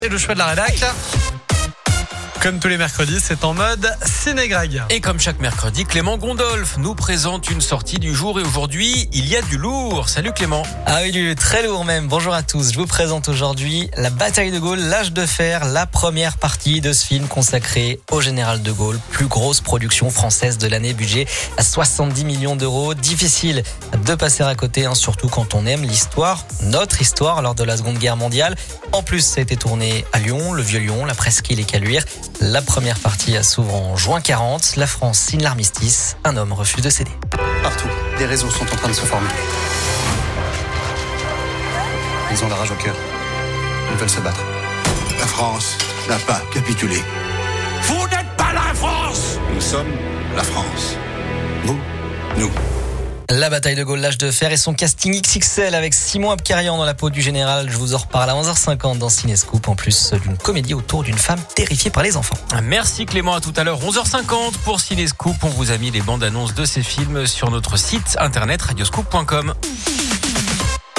Et le choix de la rédac. Comme tous les mercredis, c'est en mode Ciné-Greg. Et comme chaque mercredi, Clément Gondolf nous présente une sortie du jour. Et aujourd'hui, il y a du lourd. Salut Clément. Ah oui, du très lourd même. Bonjour à tous. Je vous présente aujourd'hui La bataille de Gaulle, l'âge de fer, la première partie de ce film consacré au général de Gaulle. Plus grosse production française de l'année, budget à 70 millions d'euros. Difficile de passer à côté, surtout quand on aime l'histoire, notre histoire lors de la Seconde Guerre mondiale. En plus, ça a été tourné à Lyon, le Vieux-Lyon, la presqu'île et Caluire. La première partie s'ouvre en juin 40. La France signe l'armistice. Un homme refuse de céder. Partout, des réseaux sont en train de se former. Ils ont la rage au cœur. Ils veulent se battre. La France n'a pas capitulé. Vous n'êtes pas la France! Nous sommes la France. Vous, nous. La bataille de Gaulle, l'âge de fer et son casting XXL avec Simon Abkarian dans la peau du général. Je vous en reparle à 11h50 dans Cinescoop, en plus d'une comédie autour d'une femme terrifiée par les enfants. Merci Clément, à tout à l'heure, 11h50 pour Cinescoop. On vous a mis les bandes annonces de ces films sur notre site internet radioscoop.com.